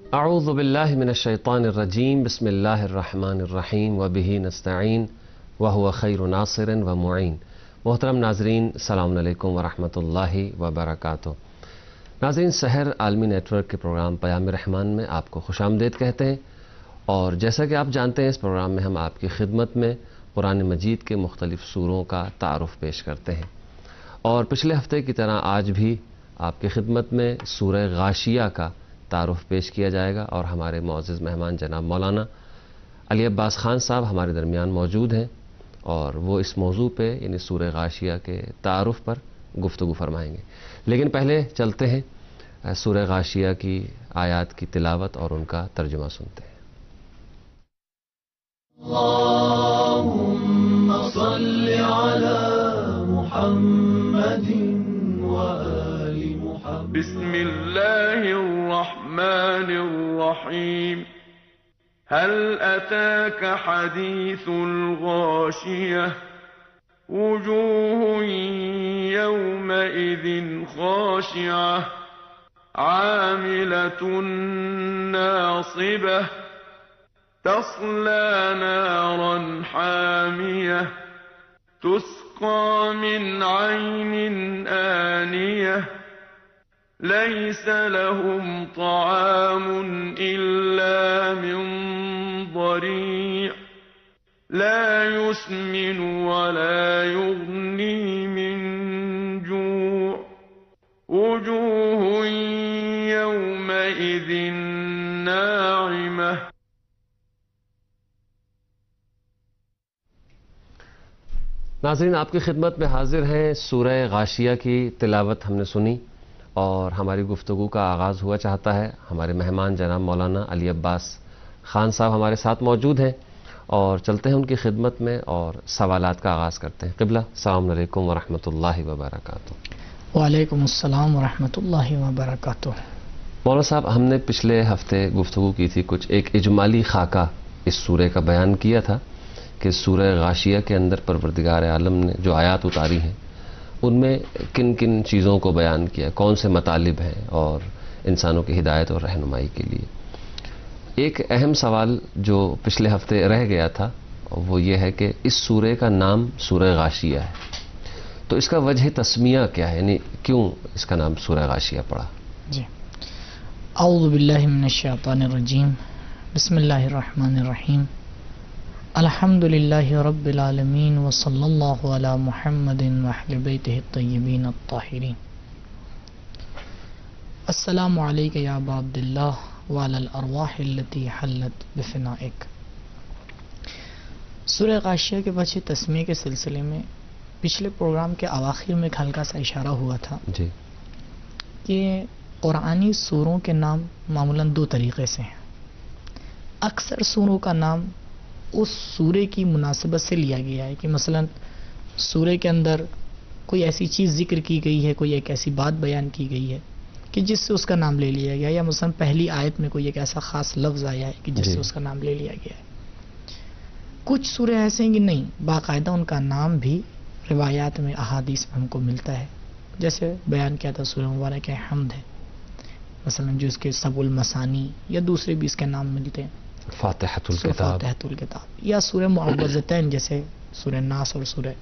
اعوذ باللہ من الشیطان الرجیم بسم اللہ الرحمن الرحیم وبہ نستعین وہو خیر ناصر ومعین. محترم ناظرین، السلام علیکم ورحمۃ اللہ وبرکاتہ. ناظرین، سحر عالمی نیٹ ورک کے پروگرام پیام رحمان میں آپ کو خوش آمدید کہتے ہیں. اور جیسا کہ آپ جانتے ہیں، اس پروگرام میں ہم آپ کی خدمت میں قرآن مجید کے مختلف سوروں کا تعارف پیش کرتے ہیں. اور پچھلے ہفتے کی طرح آج بھی آپ کی خدمت میں سورہ غاشیہ کا تعارف پیش کیا جائے گا، اور ہمارے معزز مہمان جناب مولانا علی عباس خان صاحب ہمارے درمیان موجود ہیں، اور وہ اس موضوع پہ یعنی سورہ غاشیہ کے تعارف پر گفتگو فرمائیں گے. لیکن پہلے چلتے ہیں سورہ غاشیہ کی آیات کی تلاوت اور ان کا ترجمہ سنتے ہیں. اللہم صل علی محمد وآل محمد. بسم اللہ الرحمن الرحیم. هل أتاك حديث الغاشية وجوه يومئذ خاشعة عاملة ناصبة تصلى نارا حامية تسقى من عين آنية ليس لهم طعام إلا من ضريع لا يسمن ولا يغني من جوع وجوه يومئذ ناعمة. ناظرین، آپ کی خدمت میں حاضر ہیں. سورہ غاشیہ کی تلاوت ہم نے سنی اور ہماری گفتگو کا آغاز ہوا چاہتا ہے. ہمارے مہمان جناب مولانا علی عباس خان صاحب ہمارے ساتھ موجود ہیں، اور چلتے ہیں ان کی خدمت میں اور سوالات کا آغاز کرتے ہیں. قبلہ، السلام علیکم ورحمۃ اللہ وبرکاتہ. وعلیکم السلام ورحمۃ اللہ وبرکاتہ. مولانا صاحب، ہم نے پچھلے ہفتے گفتگو کی تھی، کچھ ایک اجمالی خاکہ اس سورہ کا بیان کیا تھا کہ سورہ غاشیہ کے اندر پروردگار عالم نے جو آیات اتاری ہیں ان میں کن کن چیزوں کو بیان کیا، کون سے مطالب ہیں اور انسانوں کی ہدایت اور رہنمائی کے لیے. ایک اہم سوال جو پچھلے ہفتے رہ گیا تھا وہ یہ ہے کہ اس سورہ کا نام سورہ غاشیہ ہے، تو اس کا وجہ تسمیہ کیا ہے، یعنی کیوں اس کا نام سورہ غاشیہ پڑا؟ جی، اعوذ باللہ من الشیطان الرجیم. بسم اللہ الرحمن الرحیم. الحمد للہ رب العالمین وصلی اللہ علی محمد وأہل بیتہ الطیبین الطاہرین. السلام علیک یا ابا عبداللہ وعلی الارواح التي حلت بفنائک. سورہ غاشیہ کے وجہ تسمیہ کے سلسلے میں پچھلے پروگرام کے اواخر میں ایک ہلکا سا اشارہ ہوا تھا جی، کہ قرآنی سوروں کے نام معمولاً دو طریقے سے ہیں. اکثر سوروں کا نام اس سورے کی مناسبت سے لیا گیا ہے، کہ مثلا سورے کے اندر کوئی ایسی چیز ذکر کی گئی ہے، کوئی ایک ایسی بات بیان کی گئی ہے کہ جس سے اس کا نام لے لیا گیا، یا مثلا پہلی آیت میں کوئی ایک ایسا خاص لفظ آیا ہے کہ جس سے اس کا نام لے لیا گیا ہے. کچھ سورے ایسے ہیں کہ نہیں، باقاعدہ ان کا نام بھی روایات میں، احادیث میں ہم کو ملتا ہے. جیسے بیان کیا تھا سورہ مبارک حمد ہے، مثلا جو اس کے سبع المثانی یا دوسرے بھی اس کے نام ملتے ہیں، فاتحۃ الکتاب، فاتحۃ الکتاب، یا سورہ معوذتین جیسے سورہ ناس اور سورہ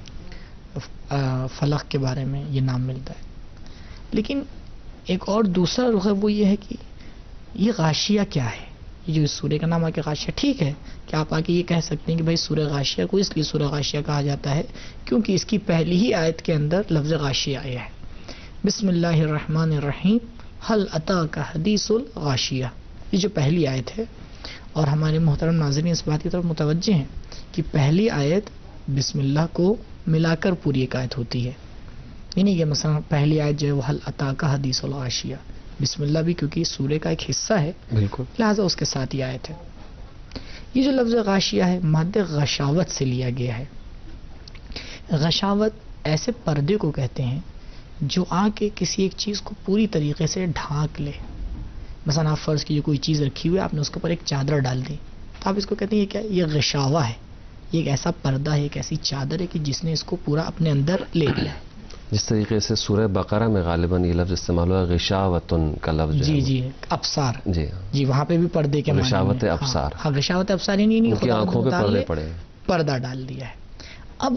فلق کے بارے میں یہ نام ملتا ہے. لیکن ایک اور دوسرا رخ ہے، وہ یہ ہے کہ یہ غاشیہ کیا ہے. یہ جو اس سورہ کا نام ہے کہ غاشیہ، ٹھیک ہے کہ آپ آ کے یہ کہہ سکتے ہیں کہ بھائی سورہ غاشیہ کو اس لیے سورہ غاشیہ کہا جاتا ہے کیونکہ اس کی پہلی ہی آیت کے اندر لفظ غاشیہ آیا ہے. بسم اللہ الرحمن الرحیم هل اتاک حدیث الغاشیہ، یہ جو پہلی آیت ہے. اور ہمارے محترم ناظرین اس بات کی طرف متوجہ ہیں کہ پہلی آیت بسم اللہ کو ملا کر پوری ایک آیت ہوتی ہے. یعنی کہ مثلا پہلی آیت جو ہے وہ هل اتاک حدیث الغاشیہ، بسم اللہ بھی کیونکہ سورہ کا ایک حصہ ہے، بالکل، لہٰذا اس کے ساتھ یہ آیت ہے. یہ جو لفظ غاشیہ ہے مادہ غشاوت سے لیا گیا ہے. غشاوت ایسے پردے کو کہتے ہیں جو آ کے کسی ایک چیز کو پوری طریقے سے ڈھانک لے. مثلا آپ فرض کیجیے کوئی چیز رکھی ہوئی ہے، آپ نے اس کے اوپر ایک چادر ڈال دی، تو آپ اس کو کہتے ہیں یہ کیا ہے؟ یہ غشاوہ ہے. یہ ایک ایسا پردہ ہے، ایک ایسی چادر ہے کہ جس نے اس کو پورا اپنے اندر لے لیا ہے. جس طریقے سے سورہ بقرہ میں غالباً یہ لفظ استعمال ہوا غشاوتن کا لفظ جو جی ہے جی ابصار، جی جی وہاں پہ بھی پردے کے معنی غشاوت میں، ابصار، ہاں غشاوت ابصار یعنی ان کی خداوند آنکھوں پہ متعال پردے نے پڑے. پردہ ڈال دیا ہے. اب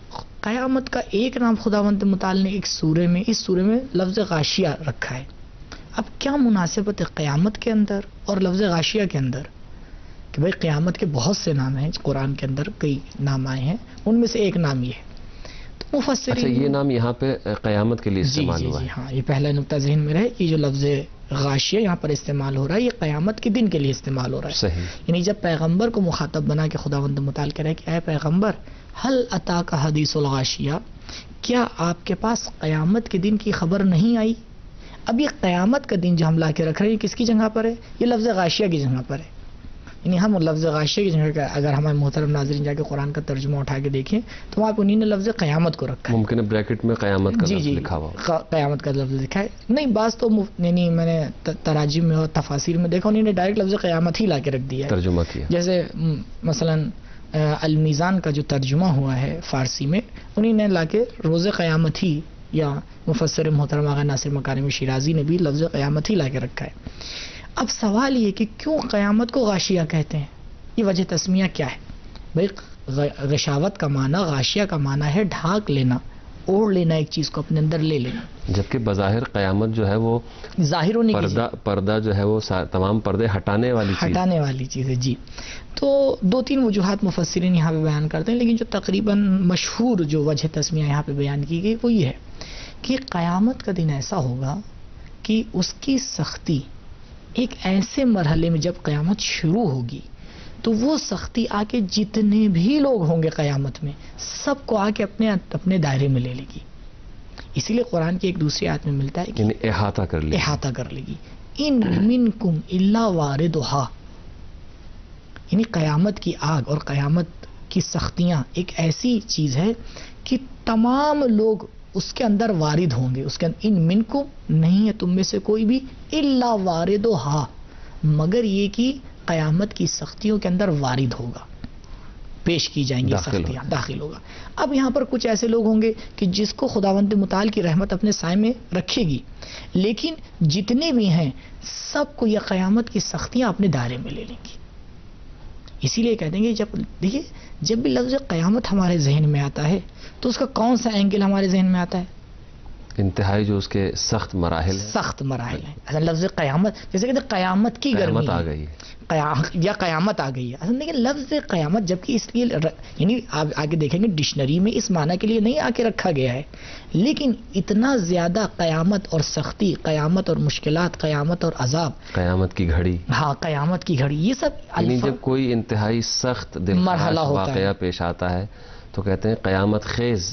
قیامت کا ایک نام خداوند متعال نے ایک سورے میں، اس سورے میں لفظ غاشیہ رکھا ہے. اب کیا مناسبت ہے قیامت کے اندر اور لفظ غاشیہ کے اندر؟ کہ بھئی قیامت کے بہت سے نام ہیں قرآن کے اندر، کئی نام آئے ہیں، ان میں سے ایک نام یہ ہے. تو مفسرین، اچھا یہ نام یہاں پہ قیامت کے لیے استعمال ہوا جی ہے. ہاں، یہ پہلا نقطہ ذہن میں رہے کہ جو لفظ غاشیہ یہاں پر استعمال ہو رہا ہے یہ قیامت کے دن کے لیے استعمال ہو رہا ہے. صحیح. یعنی جب پیغمبر کو مخاطب بنا کے خداوند متعال کہہ رہا ہے کہ اے پیغمبر حل اتاک حدیث الغاشیہ، کیا آپ کے پاس قیامت کے دن کی خبر نہیں آئی؟ اب یہ قیامت کا دن جو ہم لا کے رکھ رہے ہیں یہ کس کی جگہ پر ہے؟ یہ لفظ غاشیہ کی جگہ پر ہے. یعنی ہم لفظ غاشیہ کی جگہ اگر ہمارے محترم ناظرین جا کے قرآن کا ترجمہ اٹھا کے دیکھیں تو وہاں پہ انہوں نے لفظ قیامت کو رکھا ہے. ممکن ہے بریکٹ میں قیامت کا لفظ لکھا ہوا، قیامت کا لفظ لکھا ہے. نہیں، بعض تو یعنی میں نے تراجم میں اور تفاسیر میں دیکھا انہوں نے ڈائریکٹ لفظ قیامت ہی لا کے رکھ دیا ہے، ترجمہ کیا. جیسے مثلا المیزان کا جو ترجمہ ہوا ہے فارسی میں، انہوں نے لا کے روز قیامت ہی، یا مفسر محترم آغا ناصر مکارم شیرازی نے بھی لفظ قیامت ہی لا کے رکھا ہے. اب سوال یہ کہ کیوں قیامت کو غاشیہ کہتے ہیں؟ یہ وجہ تسمیہ کیا ہے؟ بھئی غشاوت کا معنی، غاشیہ کا معنی ہے ڈھانک لینا، اوڑھ لینا، ایک چیز کو اپنے اندر لے لینا. جبکہ بظاہر قیامت جو ہے وہ ظاہر ہونے کی پردہ جو ہے وہ تمام پردے ہٹانے والی چیز ہے. جی تو دو تین وجوہات مفسرین یہاں پہ بیان کرتے ہیں، لیکن جو تقریباً مشہور جو وجہ تسمیہ یہاں پہ بیان کی گئی وہ یہ ہے کہ قیامت کا دن ایسا ہوگا کہ اس کی سختی ایک ایسے مرحلے میں جب قیامت شروع ہوگی تو وہ سختی آ کے جتنے بھی لوگ ہوں گے قیامت میں سب کو آ کے اپنے دائرے میں لے لے گی. اسی لیے قرآن کی ایک دوسری آیت میں ملتا ہے کہ یعنی احاطہ کر لے گی. ان منکم الا واردھا، یعنی قیامت کی آگ اور قیامت کی سختیاں ایک ایسی چیز ہے کہ تمام لوگ اس کے اندر وارد ہوں گے. اس کے اندر ان منکم نہیں ہے تم میں سے کوئی بھی، الا واردھا، مگر یہ کہ قیامت کی سختیوں کے اندر وارد ہوگا، پیش کی جائیں گی سختیاں، داخل ہوگا. اب یہاں پر کچھ ایسے لوگ ہوں گے کہ جس کو خداوند متعال کی رحمت اپنے سائے میں رکھے گی، لیکن جتنے بھی ہیں سب کو یہ قیامت کی سختیاں اپنے دائرے میں لے لیں گی. اسی لیے کہتے ہیں کہ دیکھیے جب بھی لفظ قیامت ہمارے ذہن میں آتا ہے تو اس کا کون سا اینگل ہمارے ذہن میں آتا ہے؟ انتہائی جو اس کے سخت مراحل ہیں. اصل لفظ قیامت جیسے کہتے ہیں قیامت کی گرمی آ گئی یا قیامت آ گئی ہے. اصل دیکھیں لفظ قیامت جبکہ اس لیے یعنی آپ آگے دیکھیں گے ڈکشنری میں اس معنی کے لیے نہیں آ کے رکھا گیا ہے، لیکن اتنا زیادہ قیامت اور سختی، قیامت اور مشکلات، قیامت اور عذاب، قیامت کی گھڑی، ہاں قیامت کی گھڑی، یہ سب یعنی جب کوئی انتہائی سخت مرحلہ واقعہ پیش آتا ہے تو کہتے ہیں قیامت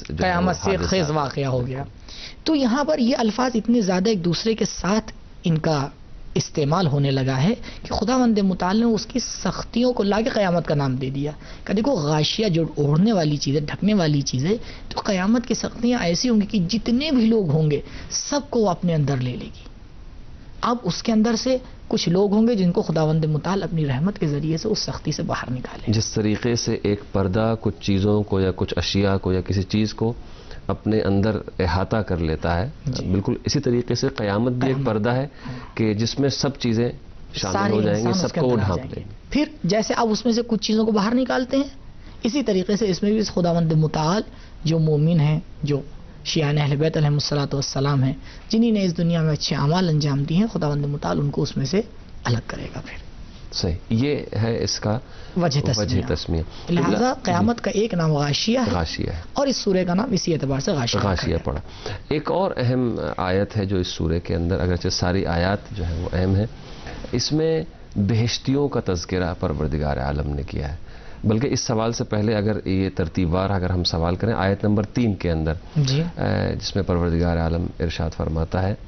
سے خیز واقعہ ہو گیا. تو یہاں پر یہ الفاظ اتنے زیادہ ایک دوسرے کے ساتھ ان کا استعمال ہونے لگا ہے کہ خداوند متعال نے اس کی سختیوں کو لا کے قیامت کا نام دے دیا کہ دیکھو غاشیہ جو اوڑھنے والی چیز ہے، ڈھکنے والی چیز ہے، تو قیامت کی سختیاں ایسی ہوں گی کہ جتنے بھی لوگ ہوں گے سب کو وہ اپنے اندر لے لے گی. اب اس کے اندر سے کچھ لوگ ہوں گے جن کو خداوند متعال اپنی رحمت کے ذریعے سے اس سختی سے باہر نکالے. جس طریقے سے ایک پردہ کچھ چیزوں کو یا کچھ اشیاء کو یا کسی چیز کو اپنے اندر احاطہ کر لیتا ہے، بالکل اسی طریقے سے قیامت بھی ایک پردہ ہے کہ جس میں سب چیزیں شامل ہو جائیں گی، سب کو ڈھانپ لیں گے. پھر جیسے اب اس میں سے کچھ چیزوں کو باہر نکالتے ہیں، اسی طریقے سے اس میں بھی خداوند متعال جو مومن ہیں، جو شیعان اہل بیت علیہم الصلوۃ والسلام ہیں، جنہی نے اس دنیا میں اچھے اعمال انجام دیے ہیں، خداوند متعال ان کو اس میں سے الگ کرے گا. پھر صحیح، یہ ہے اس کا وجہ تسمیہ. لہذا قیامت کا ایک نام غاشیہ ہے اور اس سورے کا نام اسی اعتبار سے غاشیہ پڑا. ایک اور اہم آیت ہے جو اس سورے کے اندر، اگرچہ ساری آیات جو ہیں وہ اہم ہیں، اس میں بہشتیوں کا تذکرہ پروردگار عالم نے کیا ہے. بلکہ اس سوال سے پہلے اگر یہ ترتیب وار اگر ہم سوال کریں آیت نمبر 3 کے اندر جس میں پروردگار عالم ارشاد فرماتا ہے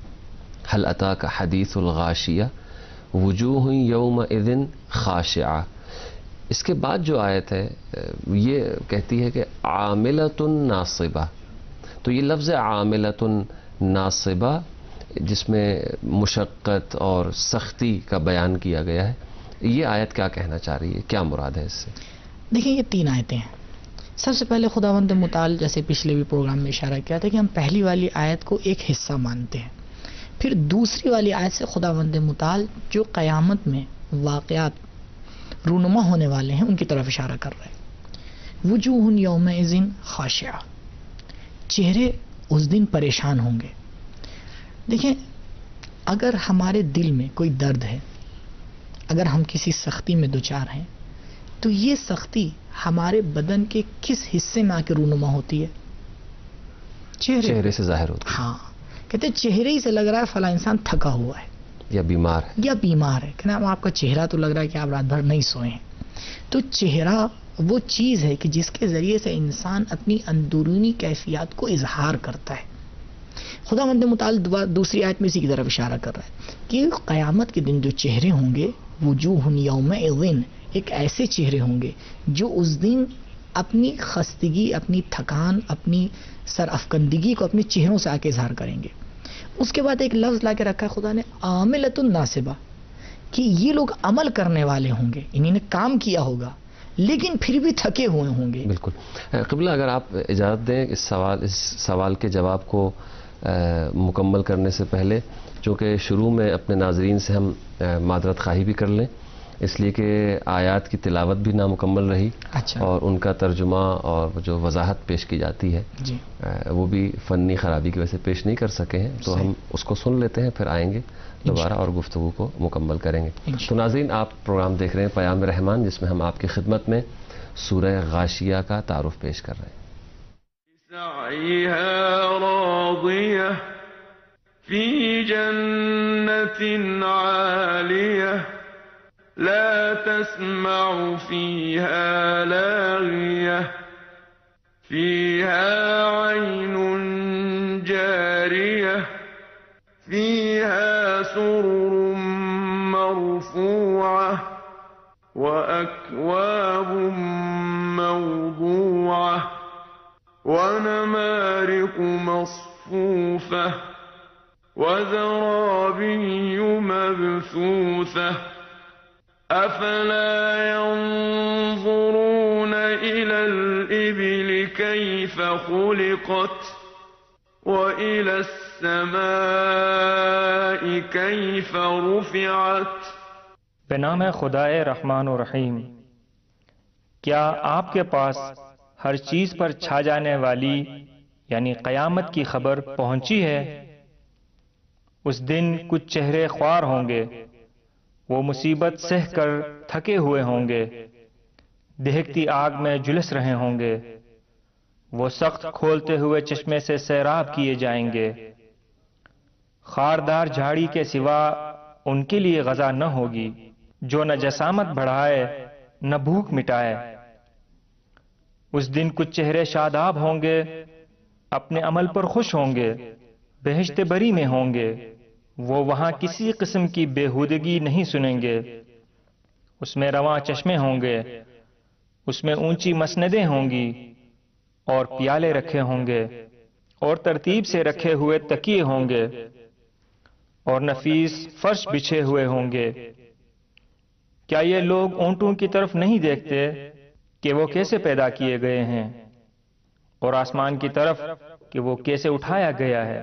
هل اتاک حدیث الغاشیہ وجوہ یومئذ خاشعہ، اس کے بعد جو آیت ہے یہ کہتی ہے کہ عاملۃ ناصبہ. تو یہ لفظ عاملۃ ناصبہ جس میں مشقت اور سختی کا بیان کیا گیا ہے، یہ آیت کیا کہنا چاہ رہی ہے، کیا مراد ہے اس سے؟ دیکھیں یہ 3 آیتیں ہیں. سب سے پہلے خداوند متعال جیسے پچھلے بھی پروگرام میں اشارہ کیا تھا کہ ہم پہلی والی آیت کو ایک حصہ مانتے ہیں، پھر دوسری والی آیت سے خداوند متعال جو قیامت میں واقعات رونما ہونے والے ہیں ان کی طرف اشارہ کر رہے ہیں۔ وجوہ یومئذ خاشعہ، چہرے اس دن پریشان ہوں گے۔ دیکھیں، اگر ہمارے دل میں کوئی درد ہے، اگر ہم کسی سختی میں دوچار ہیں، تو یہ سختی ہمارے بدن کے کس حصے میں آ کے رونما ہوتی ہے؟ چہرے سے ظاہر ہوتی ہے۔ ہاں، کہتے ہیں چہرے ہی سے لگ رہا ہے فلاں انسان تھکا ہوا ہے یا بیمار ہے، کہ نا آپ کا چہرہ تو لگ رہا ہے کہ آپ رات بھر نہیں سوئے ہیں۔ تو چہرہ وہ چیز ہے کہ جس کے ذریعے سے انسان اپنی اندرونی کیفیات کو اظہار کرتا ہے۔ خداوند متعال دوسری آیت میں اسی کی طرف اشارہ کر رہا ہے کہ قیامت کے دن جو چہرے ہوں گے، وجوہ یومئذ، ایک ایسے چہرے ہوں گے جو اس دن اپنی خستگی، اپنی تھکان، اپنی سر افکندگی کو اپنے چہروں سے آ کے اظہار کریں گے۔ اس کے بعد ایک لفظ لا کے رکھا ہے خدا نے، عاملۃ ناصبہ، کہ یہ لوگ عمل کرنے والے ہوں گے، انہوں نے کام کیا ہوگا لیکن پھر بھی تھکے ہوئے ہوں گے۔ بالکل۔ قبلہ اگر آپ اجازت دیں اس سوال کے جواب کو مکمل کرنے سے پہلے، چونکہ شروع میں اپنے ناظرین سے ہم معذرت خواہی بھی کر لیں، اس لیے کہ آیات کی تلاوت بھی نامکمل رہی، اور ان کا ترجمہ اور جو وضاحت پیش کی جاتی ہے جی وہ بھی فنی خرابی کی وجہ سے پیش نہیں کر سکے ہیں، تو ہم اس کو سن لیتے ہیں، پھر آئیں گے دوبارہ اور گفتگو کو مکمل کریں گے۔ تو ناظرین، آپ پروگرام دیکھ رہے ہیں پیام رحمان، جس میں ہم آپ کی خدمت میں سورہ غاشیہ کا تعارف پیش کر رہے ہیں۔ سعيها راضية في جنة عالية لا تسمع فيها لاغية فيها عين جارية فيها سرر مرفوعة وأكواب موضوعة ونمارق مصفوفة وزرابي مبثوثة أفلا ينظرون إلى الإبل كيف خلقت وإلى السماء كيف رفعت۔ بنام خدائے رحمان و رحیم، کیا آپ کے پاس ہر چیز پر چھا جانے والی یعنی قیامت کی خبر پہنچی ہے؟ اس دن کچھ چہرے خوار ہوں گے، وہ مصیبت سہ کر تھکے ہوئے ہوں گے، دہکتی آگ میں جھلس رہے ہوں گے، وہ سخت کھولتے ہوئے چشمے سے سیراب کیے جائیں گے، خاردار جھاڑی کے سوا ان کے لیے غذا نہ ہوگی، جو نہ جسامت بڑھائے نہ بھوک مٹائے۔ اس دن کچھ چہرے شاداب ہوں گے، اپنے عمل پر خوش ہوں گے، بہشت بری میں ہوں گے، وہ وہاں کسی قسم کی بےہودگی نہیں سنیں گے۔ اس میں رواں چشمے ہوں گے، اس میں اونچی مسندیں ہوں گی اور پیالے رکھے ہوں گے، اور ترتیب سے رکھے ہوئے تکیے ہوں گے، اور نفیس فرش بچھے ہوئے ہوں گے۔ کیا یہ لوگ اونٹوں کی طرف نہیں دیکھتے کہ وہ کیسے پیدا کیے گئے ہیں، اور آسمان کی طرف کہ وہ کیسے اٹھایا گیا ہے؟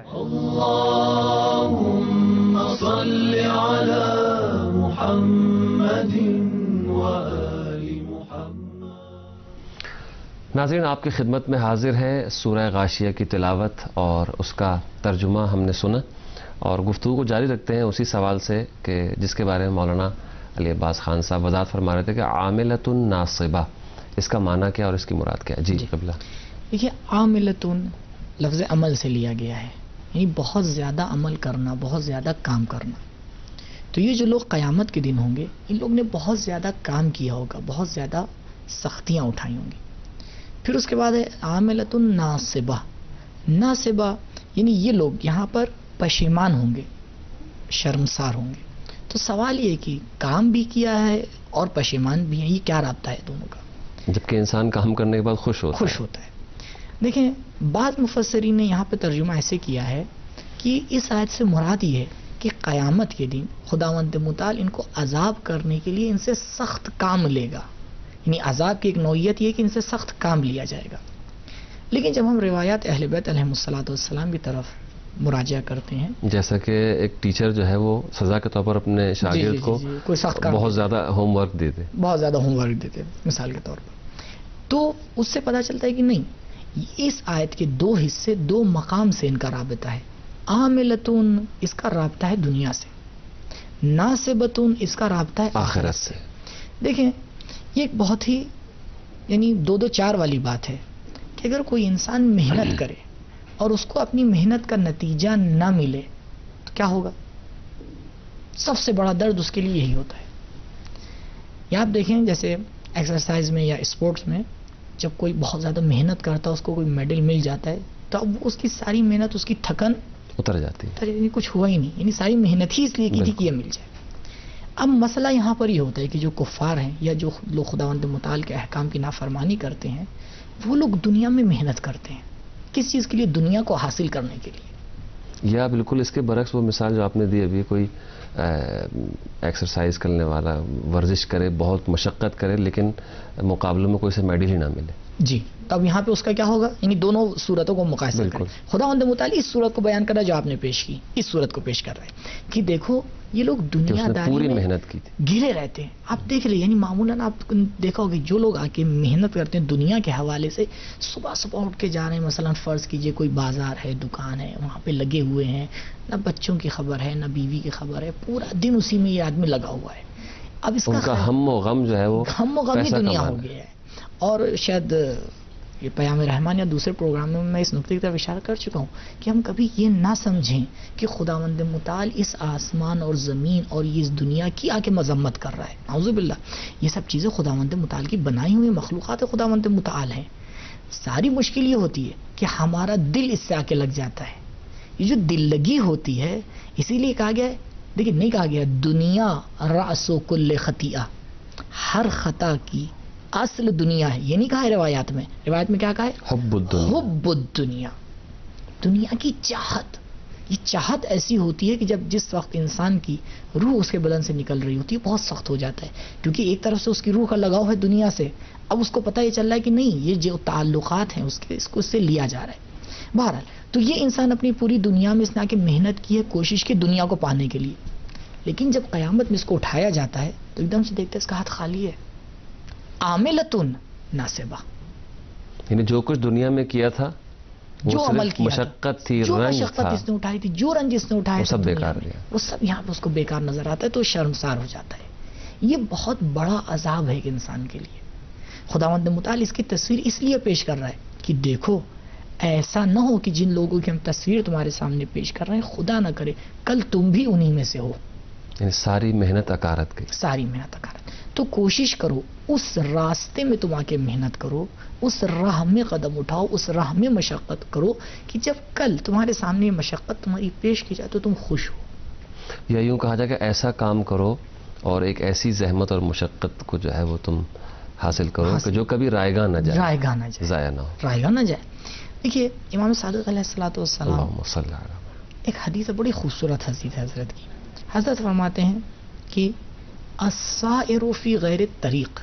اللهم صل على محمد وآل محمد۔ ناظرین، آپ کی خدمت میں حاضر ہے سورہ غاشیہ کی تلاوت اور اس کا ترجمہ ہم نے سنا، اور گفتگو کو جاری رکھتے ہیں اسی سوال سے کہ جس کے بارے میں مولانا علی عباس خان صاحب وضاحت فرما رہے تھے کہ عاملۃ ناصبہ، اس کا معنی کیا اور اس کی مراد کیا؟ جی قبلہ۔ دیکھیے، عاملتون لفظ عمل سے لیا گیا ہے، یعنی بہت زیادہ عمل کرنا، بہت زیادہ کام کرنا۔ تو یہ جو لوگ قیامت کے دن ہوں گے، ان لوگ نے بہت زیادہ کام کیا ہوگا، بہت زیادہ سختیاں اٹھائی ہوں گی۔ پھر اس کے بعد ہے عاملتون ناصبہ۔ ناصبہ یعنی یہ لوگ یہاں پر پشیمان ہوں گے، شرمسار ہوں گے۔ تو سوال یہ کہ کام بھی کیا ہے اور پشیمان بھی ہے، یہ کیا رابطہ ہے دونوں کا؟ جبکہ انسان کام کرنے کے بعد خوش ہوتا ہے۔ دیکھیں، بعض مفسرین نے یہاں پہ ترجمہ ایسے کیا ہے کہ اس آیت سے مراد یہ ہے کہ قیامت کے دن خداوند متعال ان کو عذاب کرنے کے لیے ان سے سخت کام لے گا، یعنی عذاب کی ایک نوعیت یہ کہ ان سے سخت کام لیا جائے گا. لیکن جب ہم روایات اہل بیت علیہم الصلوۃ والسلام کی طرف مراجعہ کرتے ہیں، جیسا کہ ایک ٹیچر جو ہے وہ سزا کے طور پر اپنے شاگرد کو کوئی سخت کام بہت زیادہ ہوم ورک دیتے، بہت زیادہ ہوم ورک دیتے مثال کے طور پر، تو اس سے پتہ چلتا ہے کہ نہیں، اس آیت کے دو حصے، دو مقام سے ان کا رابطہ ہے. عاملتون اس کا رابطہ ہے دنیا سے، ناصبتون اس کا رابطہ ہے آخرت سے. دیکھیں یہ ایک بہت ہی یعنی دو چار والی بات ہے کہ اگر کوئی انسان محنت کرے اور اس کو اپنی محنت کا نتیجہ نہ ملے تو کیا ہوگا؟ سب سے بڑا درد اس کے لیے یہی ہوتا ہے. یا آپ دیکھیں جیسے ایکسرسائز میں یا اسپورٹس میں جب کوئی بہت زیادہ محنت کرتا ہے، اس کو کوئی میڈل مل جاتا ہے، تو اب اس کی ساری محنت، اس کی تھکن اتر جاتی ہے، یعنی کچھ ہوا ہی نہیں، یعنی ساری محنت ہی اس لیے کی تھی کہ یہ مل جائے. اب مسئلہ یہاں پر یہ ہوتا ہے کہ جو کفار ہیں یا جو لوگ خداوند متعال کے احکام کی نافرمانی کرتے ہیں، وہ لوگ دنیا میں محنت کرتے ہیں. کس چیز کے لیے؟ دنیا کو حاصل کرنے کے لیے. یا بالکل اس کے برعکس وہ مثال جو آپ نے دی ابھی، کوئی ایکسرسائز کرنے والا ورزش کرے، بہت مشقت کرے، لیکن مقابلے میں کوئی سے میڈل ہی نہ ملے. جی، تو اب یہاں پہ اس کا کیا ہوگا؟ یعنی دونوں صورتوں کو مقایسہ کریں. خداوند متعال اس صورت کو بیان کر رہا ہے جو آپ نے پیش کی، اس صورت کو پیش کر رہے ہیں کہ دیکھو یہ لوگ دنیا داری پوری میں محنت کی تھی، گھرے رہتے ہیں. آپ دیکھ لیں، یعنی معمولاً آپ دیکھا ہوگا جو لوگ آ کے محنت کرتے ہیں دنیا کے حوالے سے، صبح صبح اٹھ کے جا رہے ہیں، مثلاً فرض کیجئے کوئی بازار ہے، دکان ہے، وہاں پہ لگے ہوئے ہیں، نہ بچوں کی خبر ہے نہ بیوی کی خبر ہے، پورا دن اسی میں یہ آدمی لگا ہوا ہے. اب اس کا ہم و غم جو ہے وہ ہم و غم ہی دنیا ہو گیا ہے. اور شاید یہ پیام رحمان یا دوسرے پروگراموں میں اس نقطے کی طرف اشارہ کر چکا ہوں کہ ہم کبھی یہ نہ سمجھیں کہ خداوند متعال اس آسمان اور زمین اور یہ اس دنیا کی آ کے مذمت کر رہا ہے. اعوذ باللہ، یہ سب چیزیں خداوند متعال کی بنائی ہوئی مخلوقات خداوند متعال ہیں. ساری مشکل یہ ہوتی ہے کہ ہمارا دل اس سے آ کے لگ جاتا ہے. یہ جو دل لگی ہوتی ہے، اسی لیے کہا گیا ہے، دیکھیں نہیں کہا گیا دنیا رأس کل خطیئہ، ہر خطا کی اصل دنیا ہے. یہ نہیں کہا ہے روایات میں کیا کہا ہے؟ حب الدنیا، حب الدنیا، دنیا کی چاہت. یہ چاہت ایسی ہوتی ہے کہ جس وقت انسان کی روح اس کے بدن سے نکل رہی ہوتی ہے بہت سخت ہو جاتا ہے، کیونکہ ایک طرف سے اس کی روح کا لگاؤ ہے دنیا سے. اب اس کو پتہ یہ چل رہا ہے کہ نہیں، یہ جو تعلقات ہیں اس کو اس سے لیا جا رہا ہے. بہرحال تو یہ انسان اپنی پوری دنیا میں اس نے آ کے محنت کی ہے، کوشش کی دنیا کو پانے کے لیے، لیکن جب قیامت میں اس کو اٹھایا جاتا ہے تو ایک دم سے دیکھتے اس کا ہاتھ خالی ہے. عاملتن ناصبہ، یعنی جو کچھ دنیا میں کیا تھا، جو عمل کیا، مشقت تھی، جو رنج مشقت تھا، اس نے اٹھائی تھی، جو رنج اس نے اٹھایا، وہ سب بیکار گیا. وہ سب یہاں پہ اس کو بیکار نظر آتا ہے تو شرمسار ہو جاتا ہے. یہ بہت بڑا عذاب ہے ایک انسان کے لیے. خداوند متعال اس کی تصویر اس لیے پیش کر رہا ہے کہ دیکھو ایسا نہ ہو کہ جن لوگوں کی ہم تصویر تمہارے سامنے پیش کر رہے ہیں، خدا نہ کرے کل تم بھی انہی میں سے ہو. یعنی ساری محنت اکارت گئی، ساری محنت اکارت. تو کوشش کرو اس راستے میں تم آ کے محنت کرو، اس راہ میں قدم اٹھاؤ، اس راہ میں مشقت کرو کہ جب کل تمہارے سامنے مشقت تمہاری پیش کی جائے تو تم خوش ہو. یا یوں کہا جائے کہ ایسا کام کرو اور ایک ایسی زحمت اور مشقت کو جو ہے وہ تم حاصل کرو کہ جو کبھی رائگاں نہ جائے، ضائع نہ ہو، رائگاں نہ جائے. دیکھیے امام صادق علیہ الصلوۃ والسلام، اللہم صلی علی ایک حدیث ہے بڑی خوبصورت حدیث ہے حضرت کی. حضرت فرماتے ہیں کہ السائر فی غیر الطریق،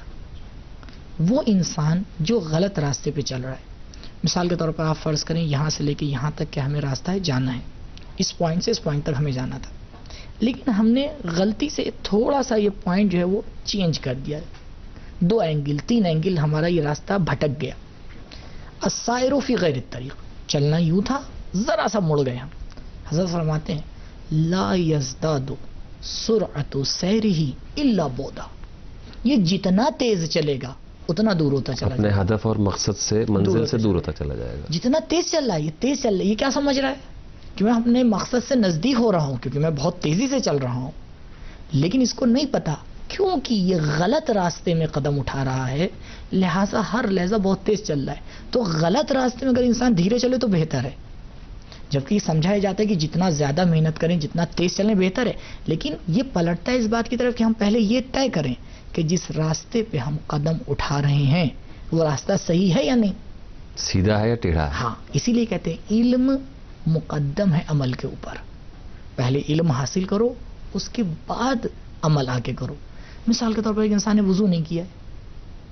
وہ انسان جو غلط راستے پہ چل رہا ہے. مثال کے طور پر آپ فرض کریں یہاں سے لے کے یہاں تک کہ ہمیں راستہ ہے جانا ہے، اس پوائنٹ سے اس پوائنٹ تک ہمیں جانا تھا، لیکن ہم نے غلطی سے تھوڑا سا یہ پوائنٹ جو ہے وہ چینج کر دیا، 2 اینگل 3 اینگل ہمارا یہ راستہ بھٹک گیا. السائر فی غیر الطریق، چلنا یوں تھا ذرا سا مڑ گئے ہم. حضرت فرماتے ہیں لا یزداد سرعت سیرہ الا بعدا، یہ جتنا تیز چلے گا اتنا دور ہوتا چلا اپنے جائے گا، ہدف اور مقصد سے منزل سے دور ہوتا چلا جائے گا. جتنا تیز چل رہا ہے، یہ تیز چل رہا ہے، یہ کیا سمجھ رہا ہے کہ میں اپنے مقصد سے نزدیک ہو رہا ہوں کیونکہ میں بہت تیزی سے چل رہا ہوں، لیکن اس کو نہیں پتا کیونکہ یہ غلط راستے میں قدم اٹھا رہا ہے، لہٰذا ہر لہجہ بہت تیز چل رہا ہے. تو غلط راستے میں اگر انسان دھیرے چلے تو بہتر ہے، جبکہ یہ سمجھایا جاتا ہے کہ جتنا زیادہ محنت کریں، جتنا تیز چلیں بہتر ہے. لیکن یہ پلٹتا ہے اس بات کی طرف کہ ہم پہلے یہ طے کریں کہ جس راستے پہ ہم قدم اٹھا رہے ہیں وہ راستہ صحیح ہے یا نہیں، سیدھا ہے یا ٹیڑھا ہے. ہاں اسی لیے کہتے ہیں علم مقدم ہے عمل کے اوپر. پہلے علم حاصل کرو، اس کے بعد عمل آ کے کرو. مثال کے طور پر ایک انسان نے وضو نہیں کیا ہے،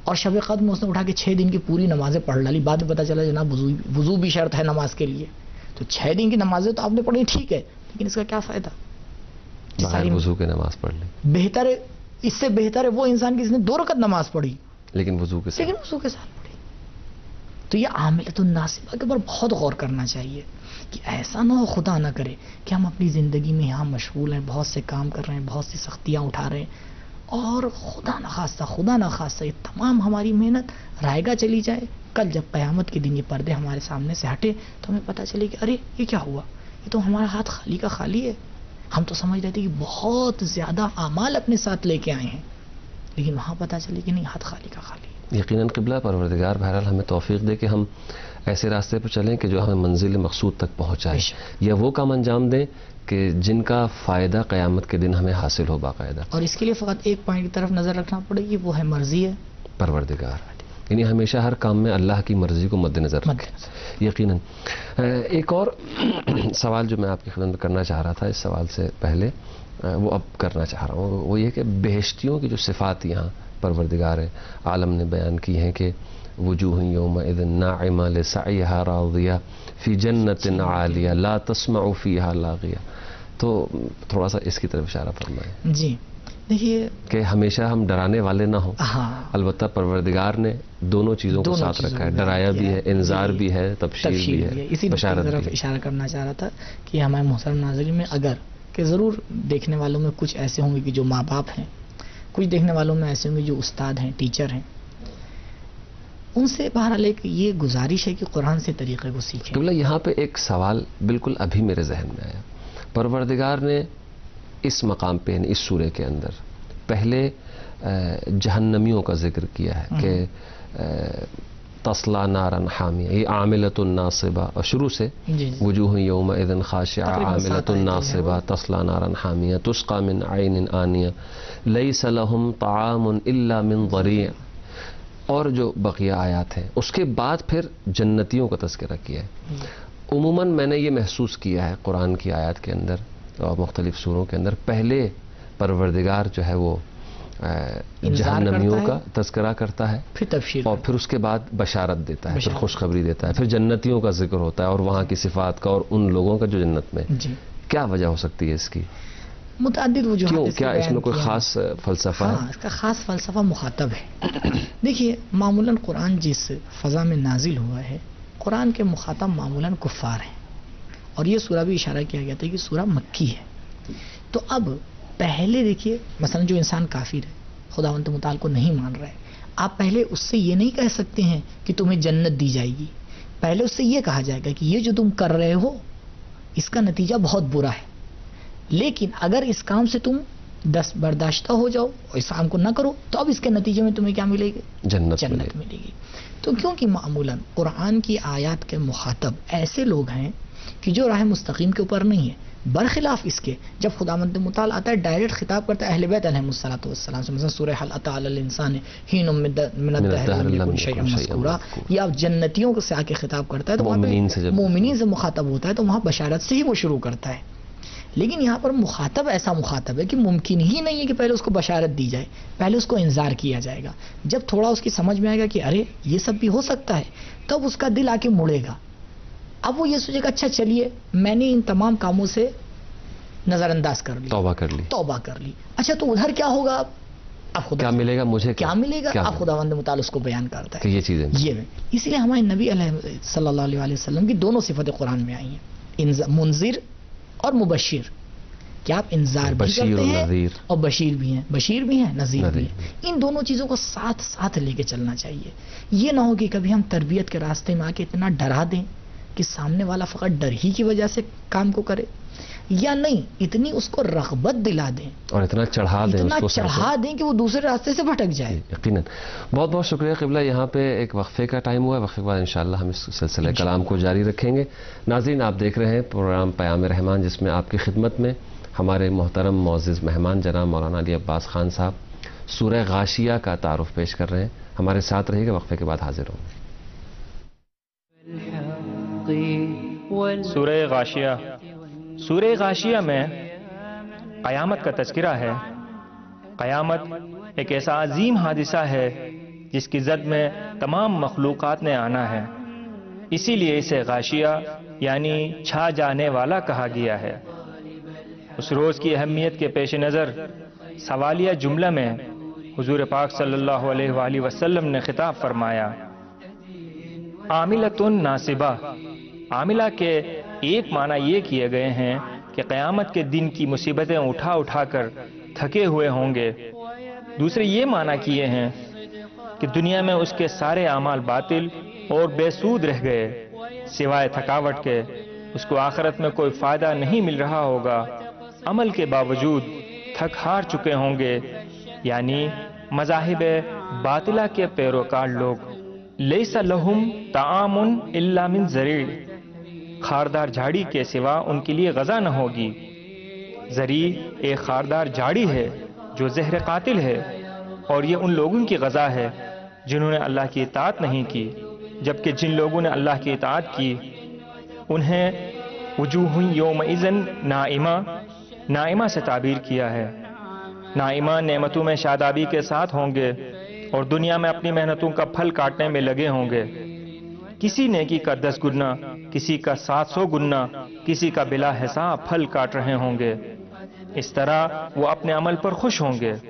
اور شب قدر میں اس نے اٹھا کے 6 دن کی پوری نمازیں پڑھ ڈالی. بعد میں پتا چلا جناب وضو بھی شرط ہے نماز کے لیے. تو 6 دن کی نمازیں تو آپ نے پڑھی ٹھیک ہے, لیکن اس کا کیا فائدہ؟ بغیر وضو کے نماز پڑھ لی. بہتر ہے, اس سے بہتر ہے وہ انسان کی جس نے 2 رکعت نماز پڑھی لیکن وضو کے ساتھ پڑھی. تو یہ عاملۃ الناصبہ کے اوپر بہت غور کرنا چاہیے کہ ایسا نہ ہو, خدا نہ کرے کہ ہم اپنی زندگی میں یہاں مشغول ہیں, بہت سے کام کر رہے ہیں, بہت سی سختیاں اٹھا رہے ہیں, اور خدا نہ خواستہ یہ تمام ہماری محنت رائے گاہ چلی جائے. کل جب قیامت کے دن یہ پردے ہمارے سامنے سے ہٹے تو ہمیں پتہ چلے کہ ارے یہ کیا ہوا, یہ تو ہمارا ہاتھ خالی کا خالی ہے. ہم تو سمجھ رہے تھے کہ بہت زیادہ اعمال اپنے ساتھ لے کے آئے ہیں, لیکن وہاں پتہ چلے کہ نہیں, ہاتھ خالی کا خالی. یقیناً قبلہ پروردگار بہرحال ہمیں توفیق دے کہ ہم ایسے راستے پر چلیں کہ جو ہمیں منزل مقصود تک پہنچائے, یا وہ کام انجام دیں کہ جن کا فائدہ قیامت کے دن ہمیں حاصل ہو باقاعدہ. اور اس کے لیے فقط ایک پوائنٹ کی طرف نظر رکھنا پڑے گی, وہ ہے مرضی ہے پروردگار. یعنی ہمیشہ ہر کام میں اللہ کی مرضی کو مد نظر رکھیں. یقیناً ایک اور سوال جو میں آپ کی خدمت میں کرنا چاہ رہا تھا, اس سوال سے پہلے وہ اب کرنا چاہ رہا ہوں, وہ یہ کہ بہشتیوں کی جو صفات یہاں پروردگار عالم نے بیان کی ہیں کہ وجوہ یومئذ ناعمہ لسعیہا راضیہ فی جنت عالیہ لا تسمع فیہا لاغیہ. تو تھوڑا سا اس کی طرف اشارہ فرمائیں. جی دیکھیے کہ ہمیشہ ہم ڈرانے والے نہ ہوں. البتہ پروردگار نے دونوں چیزوں کو ساتھ رکھا ہے, ڈرایا بھی ہے, انذار بھی ہے, تبشیر بھی ہے, اسی طرف اشارہ کرنا چاہ رہا تھا کہ ہمارے محترم ناظرین میں اگر کہ ضرور دیکھنے والوں میں کچھ ایسے ہوں گے کہ جو ماں باپ ہیں, کچھ دیکھنے والوں میں ایسے ہوں گے جو استاد ہیں, ٹیچر ہیں, ان سے بہرحال ایک یہ گزارش ہے کہ قرآن سے طریقے کو سیکھیں. قبلہ یہاں پہ ایک سوال بالکل ابھی میرے ذہن میں آیا. پروردگار نے اس مقام پہ اس سورے کے اندر پہلے جہنمیوں کا ذکر کیا ہے کہ تصلا نارا حامیہ, یہ عاملۃ الناصبہ, اور شروع سے وجوہ یومئذ خاشعہ عاملۃ الناصبہ تصلا نارا حامیہ تسقى من عین آنیہ لیس لہم طعام الا من ضریع, اور جو بقیہ آیات ہیں. اس کے بعد پھر جنتیوں کا تذکرہ کیا ہے. عموماً میں نے یہ محسوس کیا ہے قرآن کی آیات کے اندر اور مختلف سوروں کے اندر پہلے پروردگار جو ہے وہ جہنمیوں کا تذکرہ کرتا ہے, پھر تبشیر, اور پھر اس کے بعد بشارت دیتا ہے, پھر خوشخبری دیتا ہے, پھر جنتیوں کا ذکر ہوتا ہے اور وہاں کی صفات کا اور ان لوگوں کا جو جنت میں. کیا وجہ ہو سکتی ہے اس کی؟ متعدد وجوہات. کیا اس میں کوئی خاص فلسفہ ہے؟ اس کا خاص فلسفہ مخاطب ہے. دیکھیے معمولاً قرآن جس فضا میں نازل ہوا ہے, قرآن کے مخاطب معمولاً کفار ہیں, اور یہ سورہ بھی اشارہ کیا گیا تھا کہ سورہ مکی ہے. تو اب پہلے دیکھیے مثلا جو انسان کافر ہے, خداوند متعال کو نہیں مان رہا ہے, آپ پہلے اس سے یہ نہیں کہہ سکتے ہیں کہ تمہیں جنت دی جائے گی. پہلے اس سے یہ کہا جائے گا کہ یہ جو تم کر رہے ہو اس کا نتیجہ بہت برا ہے, لیکن اگر اس کام سے تم برداشتہ ہو جاؤ اور اس کام کو نہ کرو تو اب اس کے نتیجے میں تمہیں کیا ملے گی؟ جنت ملے گی. تو کیونکہ معمولاً قرآن کی آیات کے مخاطب ایسے لوگ ہیں کہ جو راہ مستقیم کے اوپر نہیں ہے, برخلاف اس کے جب خداوند متعال آتا ہے ڈائریکٹ خطاب کرتا ہے اہل بیت علیہ الصلوۃ والسلام سے, مثلا سورہ هل اتى علی الانسان حین من الدهر لم یکن شیئا مذکورا, یا جنتیوں سے آ کے خطاب کرتا ہے تو وہاں مومنین سے مخاطب ہوتا ہے, تو وہاں بشارت سے ہی وہ شروع کرتا ہے. لیکن یہاں پر مخاطب ایسا مخاطب ہے کہ ممکن ہی نہیں ہے کہ پہلے اس کو بشارت دی جائے, پہلے اس کو انذار کیا جائے گا. جب تھوڑا اس کی سمجھ میں آئے گا کہ ارے یہ سب بھی ہو سکتا ہے, تب اس کا دل آ کے مڑے گا. اب وہ یہ سوچے گا اچھا چلیے میں نے ان تمام کاموں سے نظر انداز کر لی, توبہ کر لی, اچھا تو ادھر کیا ہوگا, اب خدا کیا ملے گا, مجھے کیا ملے گا, اب خداوند متعال اس کو بیان کرتا ہے کہ یہ چیزیں یہ. اس لیے ہمارے نبی علیہ صلی اللہ علیہ وسلم کی دونوں صفتیں قرآن میں آئی ہیں, منذر اور مبشر. کیا آپ انذار بھی کرتے ہیں اور بشیر بھی ہیں, بشیر بھی ہیں نذیر بھی ہیں. ان دونوں چیزوں کو ساتھ ساتھ لے کے چلنا چاہیے. یہ نہ ہو کہ کبھی ہم تربیت کے راستے میں آ کے اتنا ڈرا دیں کہ سامنے والا فقط ڈر ہی کی وجہ سے کام کو کرے, یا نہیں اتنی اس کو رغبت دلا دیں اور اتنا چڑھا دیں کہ وہ دوسرے راستے سے بھٹک جائے. یقیناً. بہت بہت شکریہ قبلہ. یہاں پہ ایک وقفے کا ٹائم ہوا ہے, وقفے کے بعد انشاءاللہ ہم اس سلسلہ کلام کو جاری رکھیں گے. ناظرین آپ دیکھ رہے ہیں پروگرام پیام رحمان, جس میں آپ کی خدمت میں ہمارے محترم معزز مہمان جناب مولانا علی عباس خان صاحب سورہ غاشیہ کا تعارف پیش کر رہے ہیں. ہمارے ساتھ رہیے گا, وقفے کے بعد حاضر ہوں گے. سورہ غاشیہ. سورہ غاشیہ میں قیامت کا تذکرہ ہے. قیامت ایک ایسا عظیم حادثہ ہے جس کی زد میں تمام مخلوقات نے آنا ہے، اسی لیے اسے غاشیہ یعنی چھا جانے والا کہا گیا ہے۔ اس روز کی اہمیت کے پیش نظر سوالیہ جملہ میں حضور پاک صلی اللہ علیہ وآلہ وسلم نے خطاب فرمایا، عاملۃ ناصبہ۔ عاملہ کے ایک معنی یہ کیے گئے ہیں کہ قیامت کے دن کی مصیبتیں اٹھا اٹھا کر تھکے ہوئے ہوں گے۔ دوسرے یہ معنی کیے ہیں کہ دنیا میں اس کے سارے اعمال باطل اور بے سود رہ گئے، سوائے تھکاوٹ کے اس کو آخرت میں کوئی فائدہ نہیں مل رہا ہوگا، عمل کے باوجود تھک ہار چکے ہوں گے۔ یعنی مذاہب باطلہ کے پیروکار لوگ لیس لہم طعام الا من ضریع، خاردار جھاڑی کے سوا ان کے لیے غذا نہ ہوگی۔ ضریع ایک خاردار جھاڑی ہے جو زہر قاتل ہے، اور یہ ان لوگوں کی غذا ہے جنہوں نے اللہ کی اطاعت نہیں کی، جبکہ جن لوگوں نے اللہ کی اطاعت کی انہیں وجوہ یومئذ نائمہ، نائمہ سے تعبیر کیا ہے۔ نائمہ نعمتوں میں شادابی کے ساتھ ہوں گے اور دنیا میں اپنی محنتوں کا پھل کاٹنے میں لگے ہوں گے، کسی نیکی کا 10 گنا، کسی کا 700 گنا، کسی کا بلا حساب پھل کاٹ رہے ہوں گے۔ اس طرح وہ اپنے عمل پر خوش ہوں گے۔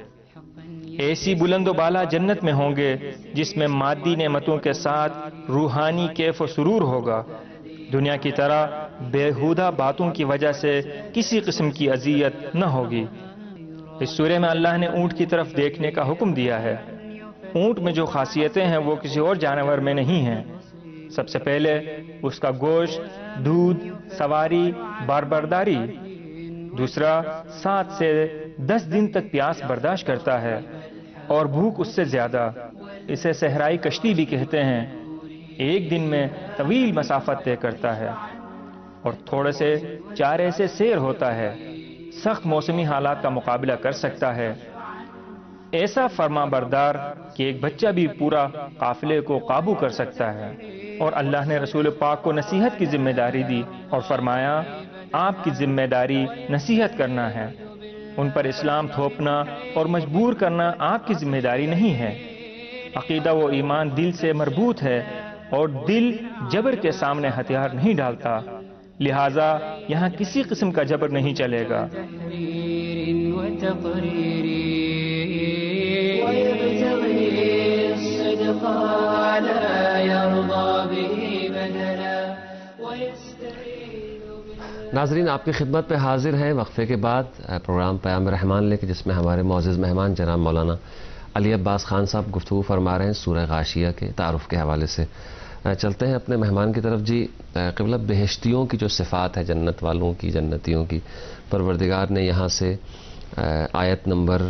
ایسی بلند و بالا جنت میں ہوں گے جس میں مادی نعمتوں کے ساتھ روحانی کیف و سرور ہوگا۔ دنیا کی طرح بیہودہ باتوں کی وجہ سے کسی قسم کی اذیت نہ ہوگی۔ اس سورہ میں اللہ نے اونٹ کی طرف دیکھنے کا حکم دیا ہے۔ اونٹ میں جو خاصیتیں ہیں وہ کسی اور جانور میں نہیں ہیں۔ سب سے پہلے اس کا گوشت، دودھ، سواری، باربرداری۔ دوسرا 7 سے 10 دن تک پیاس برداشت کرتا ہے اور بھوک اس سے زیادہ۔ اسے صحرائی کشتی بھی کہتے ہیں۔ ایک دن میں طویل مسافت طے کرتا ہے اور تھوڑے سے چارے سے سیر ہوتا ہے۔ سخت موسمی حالات کا مقابلہ کر سکتا ہے۔ ایسا فرما بردار کہ ایک بچہ بھی پورا قافلے کو قابو کر سکتا ہے۔ اور اللہ نے رسول پاک کو نصیحت کی ذمہ داری دی اور فرمایا، آپ کی ذمہ داری نصیحت کرنا ہے، ان پر اسلام تھوپنا اور مجبور کرنا آپ کی ذمہ داری نہیں ہے۔ عقیدہ و ایمان دل سے مربوط ہے اور دل جبر کے سامنے ہتھیار نہیں ڈالتا، لہٰذا یہاں کسی قسم کا جبر نہیں چلے گا۔ ناظرین، آپ کی خدمت پہ حاضر ہیں وقفے کے بعد پروگرام پیام رحمان لے کے، جس میں ہمارے معزز مہمان جناب مولانا علی عباس خان صاحب گفتگو فرما رہے ہیں سورہ غاشیہ کے تعارف کے حوالے سے۔ چلتے ہیں اپنے مہمان کی طرف۔ جی قبلہ، بہشتیوں کی جو صفات ہے جنت والوں کی، جنتیوں کی، پروردگار نے یہاں سے آیت نمبر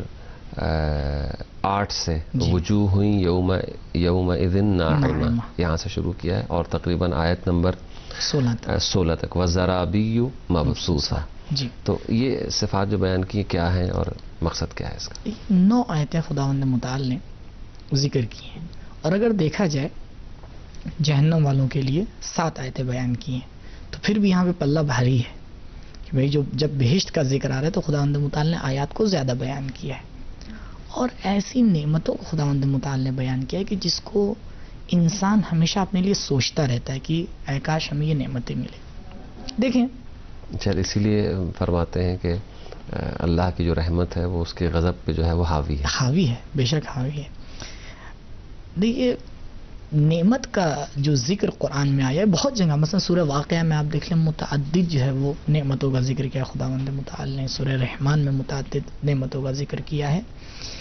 8 سے وجوہ یومئذ ناعمہ یہاں سے شروع کیا ہے اور تقریباً آیت نمبر 16 تک وزرابی مبثوثہ۔ جی، تو یہ صفات جو بیان کی کیا ہیں اور مقصد کیا ہے اس کا؟ 9 آیتیں خداوند متعال نے ذکر کی ہیں، اور اگر دیکھا جائے جہنم والوں کے لیے 7 آیتیں بیان کی ہیں، تو پھر بھی یہاں پہ پلہ بھاری ہے کہ بھئی جب بہشت کا ذکر آ رہا ہے تو خداوند متعال نے آیات کو زیادہ بیان کیا ہے، اور ایسی نعمتوں کو خداوند متعال نے بیان کیا ہے کہ جس کو انسان ہمیشہ اپنے لیے سوچتا رہتا ہے کہ اے کاش ہمیں یہ نعمتیں ملیں۔ دیکھیں، چل اسی لیے فرماتے ہیں کہ اللہ کی جو رحمت ہے وہ اس کے غضب پہ جو ہے وہ حاوی ہے، بے شک حاوی ہے۔ دیکھیے، نعمت کا جو ذکر قرآن میں آیا ہے بہت جگہ، مثلا سورہ واقعہ میں آپ دیکھ لیں متعدد جو ہے وہ نعمتوں کا ذکر کیا خداوند متعال نے، سورہ رحمان میں متعدد نعمتوں کا ذکر کیا ہے۔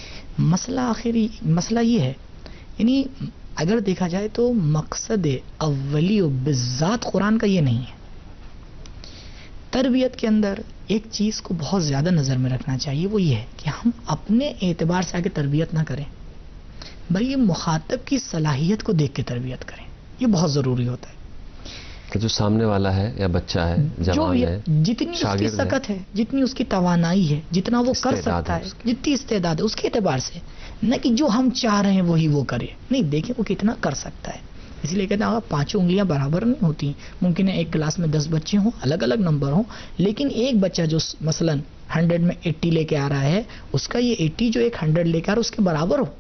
مسئلہ یہ ہے، یعنی اگر دیکھا جائے تو مقصد اولی و بالذات قرآن کا یہ نہیں ہے۔ تربیت کے اندر ایک چیز کو بہت زیادہ نظر میں رکھنا چاہیے، وہ یہ ہے کہ ہم اپنے اعتبار سے آگے تربیت نہ کریں، بلکہ مخاطب کی صلاحیت کو دیکھ کے تربیت کریں۔ یہ بہت ضروری ہوتا ہے کہ جو سامنے والا ہے یا بچہ ہے، جوان ہے، جتنی اس کی سکت ہے، جتنی اس کی توانائی ہے، جتنا وہ کر سکتا ہے، جتنی استعداد ہے، اس کے اعتبار سے، نہ کہ جو ہم چاہ رہے ہیں وہی وہ کرے۔ نہیں، دیکھیں وہ کتنا کر سکتا ہے۔ اس لیے کہتے ہیں 5 انگلیاں برابر نہیں ہوتی، ممکن ہے ایک کلاس میں 10 بچے ہوں، الگ الگ نمبر ہوں، لیکن ایک بچہ جو مثلا 100 میں 80 لے کے آ رہا ہے، اس کا یہ 80 جو ایک 100 لے کے آ رہا ہے اس کے برابر ہو،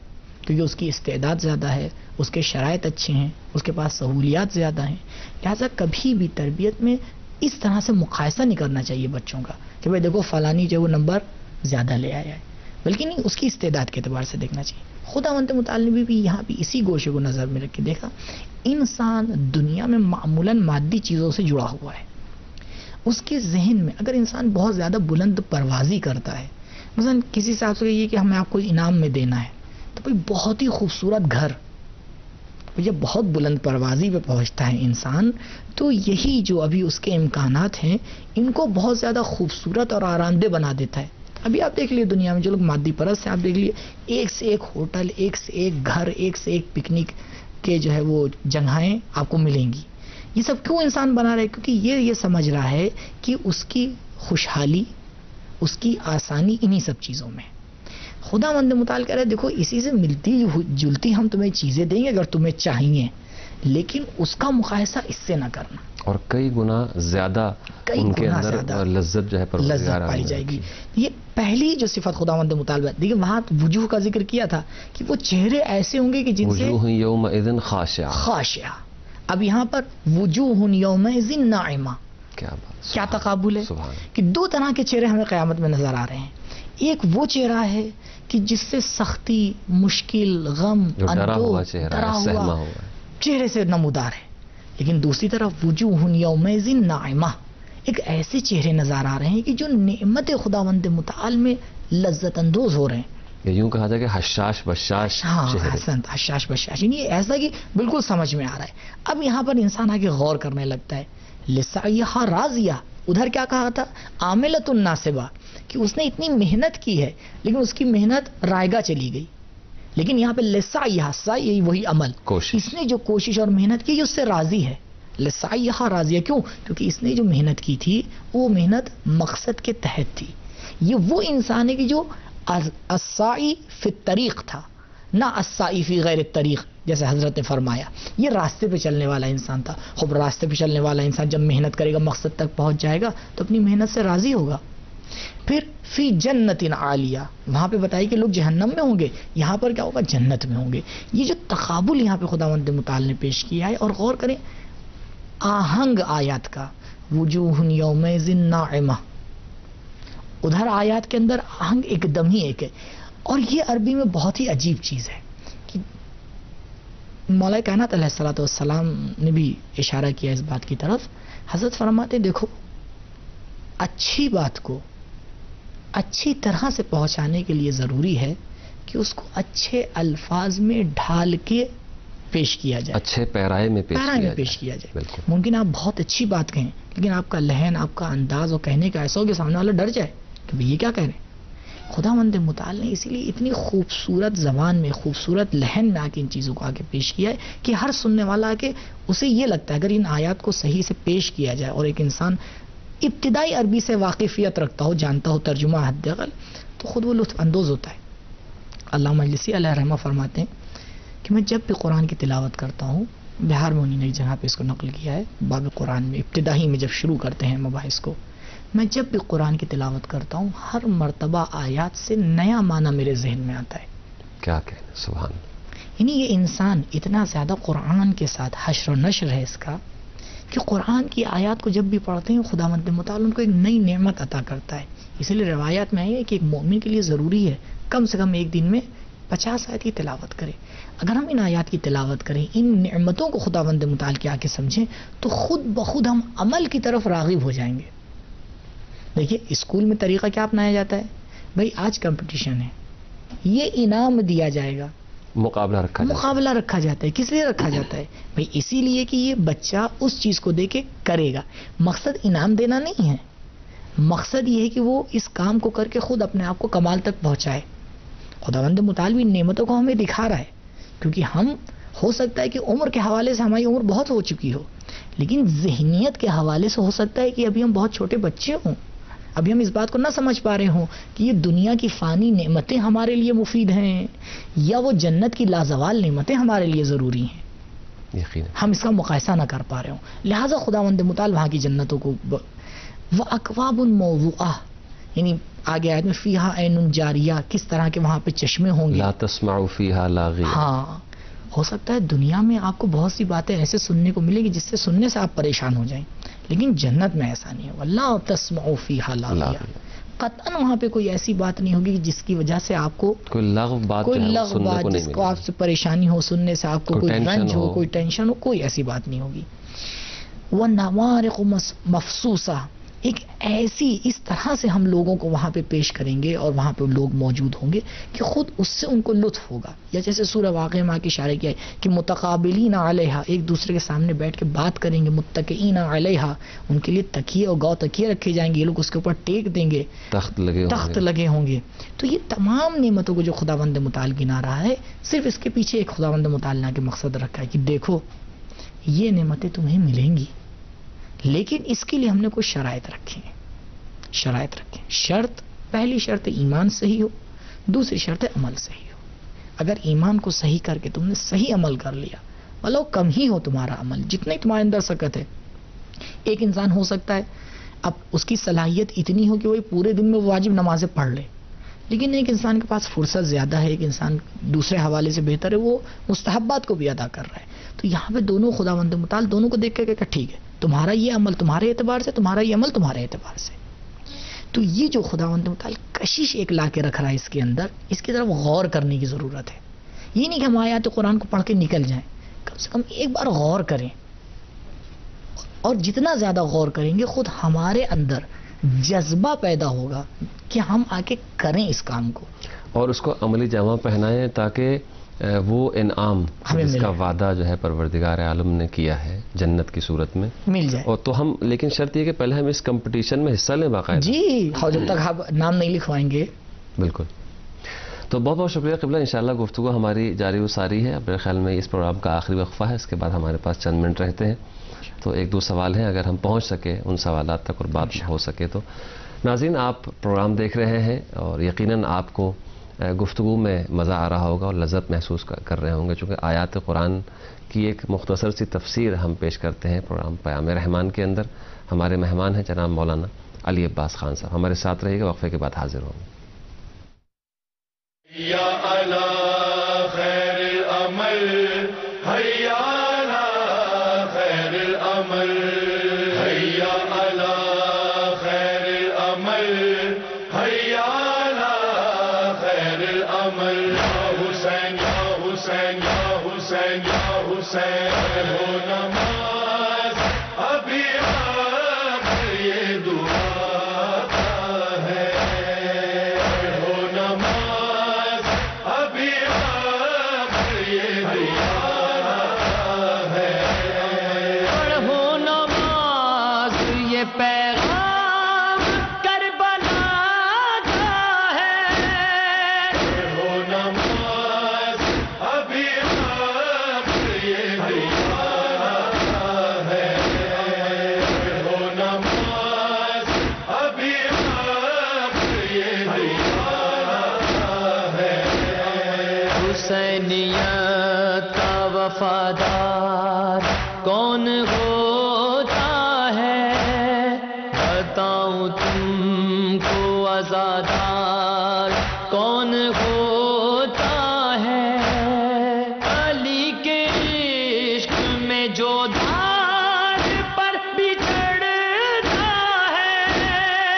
کیونکہ اس کی استعداد زیادہ ہے، اس کے شرائط اچھے ہیں، اس کے پاس سہولیات زیادہ ہیں. لہٰذا کبھی بھی تربیت میں اس طرح سے مقایسہ نہیں کرنا چاہیے بچوں کا کہ بھائی دیکھو فلانی جو وہ نمبر زیادہ لے آیا ہے، بلکہ نہیں، اس کی استعداد کے اعتبار سے دیکھنا چاہیے. خداوند متعال نے بھی یہاں بھی اسی گوشے کو نظر میں رکھ کے دیکھا. انسان دنیا میں معمولاً مادی چیزوں سے جڑا ہوا ہے. اس کے ذہن میں اگر انسان بہت زیادہ بلند پروازی کرتا ہے، مثلا کسی سے آپ سے یہ کہ ہمیں آپ کو انعام میں دینا ہے، تو بھائی بہت ہی خوبصورت گھر، جب بہت بلند پروازی پہ پہنچتا ہے انسان، تو یہی جو ابھی اس کے امکانات ہیں ان کو بہت زیادہ خوبصورت اور آرام دہ بنا دیتا ہے. ابھی آپ دیکھ لیے دنیا میں جو لوگ مادی پرست ہیں، آپ دیکھ لیے ایک سے ایک ہوٹل، ایک سے ایک گھر، ایک سے ایک پکنک کے جو ہے وہ جگہیں آپ کو ملیں گی. یہ سب کیوں انسان بنا رہا ہے؟ کیونکہ یہ سمجھ رہا ہے کہ اس کی خوشحالی، اس کی آسانی انہی سب چیزوں میں. خداوند متعال کہہ رہا ہے دیکھو اسی سے ملتی جلتی ہم تمہیں چیزیں دیں گے اگر تمہیں چاہیے، لیکن اس کا مقایسہ اس سے نہ کرنا. اور کئی گنا زیادہ ان کے اندر لذت جو ہے لذت پائی جائے گی. یہ پہلی جو صفت خداوند متعال، دیکھیں وہاں وجوہ کا ذکر کیا تھا کہ وہ چہرے ایسے ہوں گے کہ جن سے وجوہ یومئذ خاشعہ. اب یہاں پر وجوہ یومئذ ناعمہ، کیا تقابل ہے کہ دو طرح کے چہرے ہمیں قیامت میں نظر آ رہے ہیں. ایک وہ چہرہ ہے کہ جس سے سختی، مشکل، غم، ڈرا ہوا چہرے سے نمودار ہے. لیکن دوسری طرف وجوہ یومئذ ناعمہ، ایک ایسے چہرے نظر آ رہے ہیں کہ جو نعمت خداوند متعال میں لذت اندوز ہو رہے ہیں. یوں کہا جائے کہ حشاش بشاش چہرے. حشاش بشاش، یعنی ایسا کہ بالکل سمجھ میں آ رہا ہے. اب یہاں پر انسان آگے غور کرنے لگتا ہے. لسعیہا راضیہ، ادھر کیا کہا تھا؟ عاملۃ ناصبہ، کہ اس نے اتنی محنت کی ہے لیکن اس کی محنت رائگاں چلی گئی. لیکن یہاں پہ لسعیہا، سعی وہی عمل، اس نے جو کوشش اور محنت کی اس سے راضی ہے. لسعیہا راضیہ، کیوں؟ کیونکہ اس نے جو محنت کی تھی وہ محنت مقصد کے تحت تھی. یہ وہ انسان ہے کہ جو السعی فی الطریق تھا، نہ السعی فی غیر الطریق، جیسے حضرت نے فرمایا. یہ راستے پہ چلنے والا انسان تھا. خوب راستے پہ چلنے والا انسان جب محنت کرے گا، مقصد تک پہنچ جائے گا تو اپنی محنت سے راضی ہوگا. پھر فی جنت عالیہ، وہاں پہ بتائی کہ لوگ جہنم میں ہوں گے، یہاں پر کیا ہوگا؟ جنت میں ہوں گے. یہ جو تقابل یہاں پہ خداوند متعال نے پیش کیا ہے، اور غور کریں آہنگ آیات کا، وجوہ یومئذ ناعمہ، ادھر آیات کے اندر آہنگ ایک دم ہی ایک ہے. اور یہ عربی میں بہت ہی عجیب چیز ہے کہ مولا کائنات علیہ الصلوۃ والسلام نے بھی اشارہ کیا اس بات کی طرف. حضرت فرماتے دیکھو اچھی بات کو اچھی طرح سے پہنچانے کے لیے ضروری ہے کہ اس کو اچھے الفاظ میں ڈھال کے پیش کیا جائے، اچھے پیرائے میں پیش کیا جائے. ممکن آپ بہت اچھی بات کہیں لیکن آپ کا لہن، آپ کا انداز اور کہنے کا ایسا ہو کہ سامنے والا ڈر جائے کہ یہ کیا کہہ رہے ہیں. خداوند متعال نے اسی لیے اتنی خوبصورت زبان میں، خوبصورت لہن میں آ کے ان چیزوں کو آگے پیش کیا ہے کہ ہر سننے والا آ کے اسے یہ لگتا ہے اگر ان آیات کو صحیح سے پیش کیا جائے اور ایک انسان ابتدائی عربی سے واقفیت رکھتا ہو، جانتا ہو ترجمہ حد اقل، تو خود وہ لطف اندوز ہوتا ہے. علامہ مجلسی علیہ رحمہ فرماتے ہیں کہ میں جب بھی قرآن کی تلاوت کرتا ہوں، بہار میں انہوں نے ایک جگہ پہ اس کو نقل کیا ہے، باب قرآن میں ابتدائی میں جب شروع کرتے ہیں مباحث کو، میں جب بھی قرآن کی تلاوت کرتا ہوں ہر مرتبہ آیات سے نیا معنی میرے ذہن میں آتا ہے. کیا کہنا، سبحان. یعنی یہ انسان اتنا زیادہ قرآن کے ساتھ حشر و نشر ہے اس کا کہ قرآن کی آیات کو جب بھی پڑھتے ہیں خداوند متعال ان کو ایک نئی نعمت عطا کرتا ہے. اسی لیے روایات میں ہے کہ ایک مومن کے لیے ضروری ہے کم سے کم ایک دن میں 50 آیت کی تلاوت کرے. اگر ہم ان آیات کی تلاوت کریں، ان نعمتوں کو خداوند متعال کے آگے سمجھیں، تو خود بخود ہم عمل کی طرف راغب ہو جائیں گے. دیکھیے اسکول میں طریقہ کیا اپنایا جاتا ہے؟ بھائی آج کمپٹیشن ہے، یہ انعام دیا جائے گا، مقابلہ رکھا جاتا ہے. کس لیے رکھا جاتا ہے؟ بھئی اسی لیے کہ یہ بچہ اس چیز کو دے کے کرے گا. مقصد انعام دینا نہیں ہے، مقصد یہ ہے کہ وہ اس کام کو کر کے خود اپنے آپ کو کمال تک پہنچائے. خداوند متعال بھی نعمتوں کو ہمیں دکھا رہا ہے، کیونکہ ہم ہو سکتا ہے کہ عمر کے حوالے سے ہماری عمر بہت ہو چکی ہو، لیکن ذہنیت کے حوالے سے ہو سکتا ہے کہ ابھی ہم بہت چھوٹے بچے ہوں، ابھی ہم اس بات کو نہ سمجھ پا رہے ہوں کہ یہ دنیا کی فانی نعمتیں ہمارے لیے مفید ہیں یا وہ جنت کی لازوال نعمتیں ہمارے لیے ضروری ہیں. ہم اس کا مقایسہ نہ کر پا رہے ہوں. لہٰذا خداوند متعال وہاں کی جنتوں کو وَأَكْوَابٌ مَوْضُوعَةٌ، یعنی آگے آیت میں فیہا عین جاریہ، کس طرح کے وہاں پہ چشمے ہوں گے. لا تسمع فیہا لاغیہ. ہاں، ہو سکتا ہے دنیا میں آپ کو بہت سی باتیں ایسے سننے کو ملے گی جس سے سننے سے آپ پریشان ہو جائیں، لیکن جنت میں ایسا نہیں ہوگا. لا تسمع فیہا لاغیہ، قطعاً وہاں پہ کوئی ایسی بات نہیں ہوگی جس کی وجہ سے آپ کو کوئی لغو بات کوئی جو ہے وہ لغو سننے بات کو نہیں جس کو ملے. آپ سے پریشانی ہو، سننے سے آپ کو کوئی کوئی ٹینشن رنج ہو، ہو. کوئی ٹینشن ہو، کوئی ایسی بات نہیں ہوگی. وَنَمَارِقُ مَفْصُوصَةٌ، ایک ایسی اس طرح سے ہم لوگوں کو وہاں پہ پیش کریں گے اور وہاں پہ لوگ موجود ہوں گے کہ خود اس سے ان کو لطف ہوگا. یا جیسے سورہ واقعہ میں کے اشارہ کیا ہے کہ متقابلین علیہا، ایک دوسرے کے سامنے بیٹھ کے بات کریں گے. متکئین علیہا، ان کے لیے تکیے اور گو تکیے رکھے جائیں گے، یہ لوگ اس کے اوپر ٹیک دیں گے، تخت لگے ہوں تخت گے. لگے ہوں گے. تو یہ تمام نعمتوں کو جو خداوند متعال گنا رہا ہے، صرف اس کے پیچھے ایک خداوند متعال نے کے مقصد رکھا ہے کہ دیکھو یہ نعمتیں تمہیں ملیں گی، لیکن اس کے لیے ہم نے کوئی شرائط رکھی ہیں. شرائط رکھیں. شرط، پہلی شرط ایمان صحیح ہو، دوسری شرط عمل صحیح ہو. اگر ایمان کو صحیح کر کے تم نے صحیح عمل کر لیا، ولو کم ہی ہو تمہارا عمل، جتنے تمہارے اندر سکت ہے. ایک انسان ہو سکتا ہے اب اس کی صلاحیت اتنی ہو کہ وہ پورے دن میں واجب نمازیں پڑھ لے، لیکن ایک انسان کے پاس فرصت زیادہ ہے، ایک انسان دوسرے حوالے سے بہتر ہے، وہ مستحبات کو بھی ادا کر رہا ہے. تو یہاں پہ دونوں خداوند متعال دونوں کو دیکھ کے کہ ٹھیک ہے تمہارا یہ عمل تمہارے اعتبار سے، تمہارا یہ عمل تمہارے اعتبار سے. تو یہ جو خداوند متعال کشش ایک لا کے رکھ رہا ہے اس کے اندر، اس کی طرف غور کرنے کی ضرورت ہے. یہ نہیں کہ ہم آیات قرآن کو پڑھ کے نکل جائیں، کم سے کم ایک بار غور کریں، اور جتنا زیادہ غور کریں گے خود ہمارے اندر جذبہ پیدا ہوگا کہ ہم آ کے کریں اس کام کو اور اس کو عملی جامہ پہنائیں تاکہ وہ انعام ہمیں جس کا ملے. وعدہ جو ہے پروردگار عالم نے کیا ہے جنت کی صورت میں مل جائے. اور تو ہم، لیکن شرط یہ کہ پہلے ہم اس کمپٹیشن میں حصہ لیں باقاعدہ. جی، اور جب تک آپ نام نہیں لکھوائیں گے. بالکل. تو بہت بہت شکریہ قبلہ. انشاءاللہ گفتگو ہماری جاری و ساری ہے. میرے خیال میں اس پروگرام کا آخری وقفہ ہے، اس کے بعد ہمارے پاس چند منٹ رہتے ہیں، تو ایک دو سوال ہیں، اگر ہم پہنچ سکے ان سوالات تک اور بات ہو سکے تو. ناظرین، آپ پروگرام دیکھ رہے ہیں اور یقیناً آپ کو گفتگو میں مزہ آ رہا ہوگا اور لذت محسوس کر رہے ہوں گے، چونکہ آیات قرآن کی ایک مختصر سی تفسیر ہم پیش کرتے ہیں پروگرام پیام رحمان کے اندر. ہمارے مہمان ہیں جناب مولانا علی عباس خان صاحب. ہمارے ساتھ رہیے گا، وقفے کے بعد حاضر ہوں گے. یا علی خیر العمل، حیا علی خیر العمل، حیا علی خیر العمل، حیا علی خیر العمل. یا حسین یا حسین یا حسین یا حسین، ہو نماز ابھی آپ یہ دعا کا ہے، ہو نماز ابھی آپ یہ دعا ہے. پڑھو نماز یہ پیغام کربلا کا ہے. ہو نماز ابھی آپ یہ دعا ہے، ہو نماز ابھی آپ یہ دعا ہے. حسینیت کا وفادار کون ہوتا ہے، بتاؤں تم کو عزادار کون ہوتا ہے. علی کے عشق میں جو دار پر بچھڑتا ہے،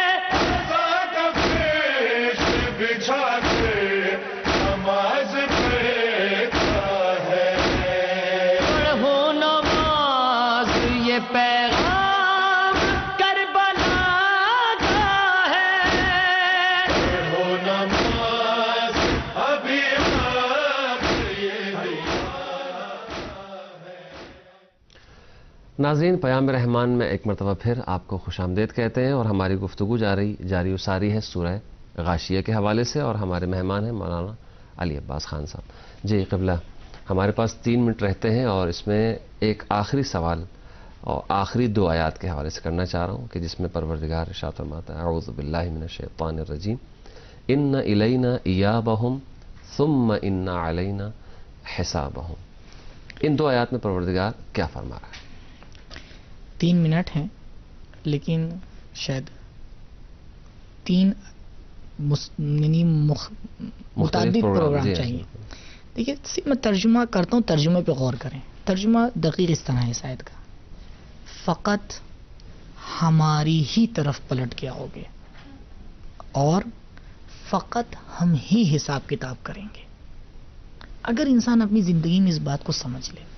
بچھا کے نماز پڑھتا ہے. پڑھو نماز یہ پیغام کربلا کا ہے. ہو نماز ابھی آپ یہ دعا ہے. ناظرین، پیام رحمان میں ایک مرتبہ پھر آپ کو خوش آمدید کہتے ہیں اور ہماری گفتگو جاری و ساری ہے سورہ غاشیہ کے حوالے سے، اور ہمارے مہمان ہیں مولانا علی عباس خان صاحب. جی قبلہ، ہمارے پاس 3 منٹ رہتے ہیں اور اس میں ایک آخری سوال اور آخری 2 آیات کے حوالے سے کرنا چاہ رہا ہوں کہ جس میں پروردگار ارشاد فرماتا ہے اعوذ باللہ من الشیطان الرجیم ان الینا ایابہم ثم ان علینا حسابہم. ان 2 آیات میں پروردگار کیا فرما رہا ہے؟ 3 منٹ ہیں، لیکن شاید 3 یعنی متعدد پروگرام جی چاہیے. دیکھیے صرف میں ترجمہ کرتا ہوں, ترجمے پہ غور کریں. ترجمہ دقیق اس طرح ہے اس آیت کا, فقط ہماری ہی طرف پلٹ کے آؤ گے اور فقط ہم ہی حساب کتاب کریں گے. اگر انسان اپنی زندگی میں اس بات کو سمجھ لے.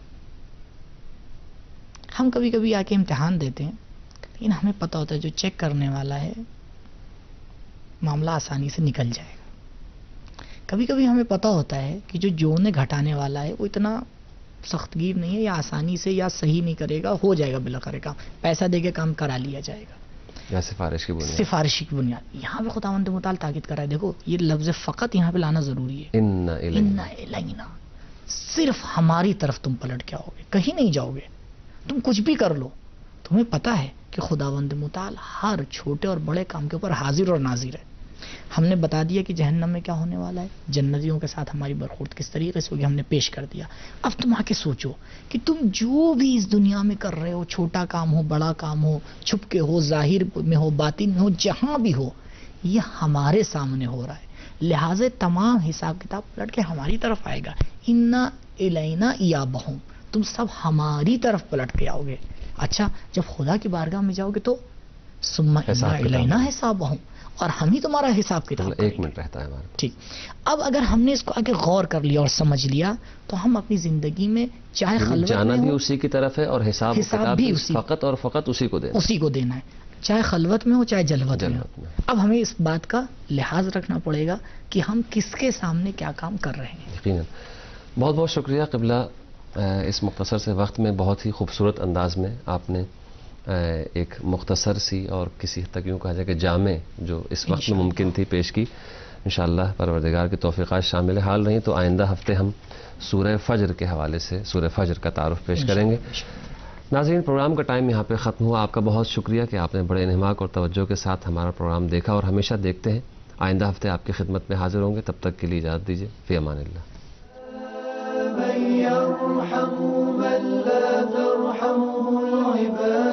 ہم کبھی کبھی آ کے امتحان دیتے ہیں لیکن ہمیں پتہ ہوتا ہے جو چیک کرنے والا ہے معاملہ آسانی سے نکل جائے گا. کبھی کبھی ہمیں پتہ ہوتا ہے کہ جو جوڑنے گھٹانے والا ہے وہ اتنا سخت گیر نہیں ہے, یا آسانی سے یا صحیح نہیں کرے گا, ہو جائے گا بالآخر کام, پیسہ دے کے کام کرا لیا جائے گا یا سفارش کی بنیاد. سفارشی کی بنیاد. یہاں پہ خداوند متعال تاکید کرا ہے. دیکھو یہ لفظ فقط یہاں پہ لانا ضروری ہے. ان الینا, الینا, صرف ہماری طرف تم پلٹ کے آؤ گے, کہیں نہیں جاؤ گے. تم کچھ بھی کر لو, تمہیں پتا ہے کہ خداوند متعال ہر چھوٹے اور بڑے کام کے اوپر حاضر اور ناظر ہے. ہم نے بتا دیا کہ جہنم میں کیا ہونے والا ہے, جنتیوں کے ساتھ ہماری برخورد کس طریقے سے ہوگی, ہم نے پیش کر دیا. اب تم آ کے سوچو کہ تم جو بھی اس دنیا میں کر رہے ہو, چھوٹا کام ہو, بڑا کام ہو, چھپ کے ہو, ظاہر میں ہو, باطن میں ہو, جہاں بھی ہو, یہ ہمارے سامنے ہو رہا ہے. لہٰذا تمام حساب کتاب پلٹ کے ہماری طرف آئے گا. انا الینا ایابہم, تم سب ہماری طرف پلٹ کے آؤ گے. اچھا, جب خدا کی بارگاہ میں جاؤ گے تو ثم انا الینا حسابہم, اور ہم ہی تمہارا حساب کتاب کریں گے. 1 منٹ رہتا ہے ہمارے پاس. ٹھیک. اب اگر ہم نے اس کو آگے غور کر لیا اور سمجھ لیا تو ہم اپنی زندگی میں چاہے خلوت جانا میں بھی ہو, اسی کی طرف ہے اور حساب کتاب بھی بھی اسی, فقط اور فقط اسی کو دینا. اسی کو دینا ہے, چاہے خلوت میں ہو چاہے جلوت میں ہو. جلوت میں. اب ہمیں اس بات کا لحاظ رکھنا پڑے گا کہ ہم کس کے سامنے کیا کام کر رہے ہیں. یقیناً. بہت بہت شکریہ قبلہ, اس مختصر سے وقت میں بہت ہی خوبصورت انداز میں آپ نے ایک مختصر سی اور کسی حد تک یوں کہا جائے کہ جامع جو اس وقت میں ممکن تھی پیش کی. انشاءاللہ پروردگار کی توفیقات شامل حال رہیں تو آئندہ ہفتے ہم سورہ فجر کے حوالے سے سورہ فجر کا تعارف پیش کریں گے. ناظرین, پروگرام کا ٹائم یہاں پہ ختم ہوا. آپ کا بہت شکریہ کہ آپ نے بڑے انہماک اور توجہ کے ساتھ ہمارا پروگرام دیکھا اور ہمیشہ دیکھتے ہیں. آئندہ ہفتے آپ کی خدمت میں حاضر ہوں گے. تب تک کے لیے اجازت دیجیے. فی امان اللہ. من يرحم من لا ترحمه العباد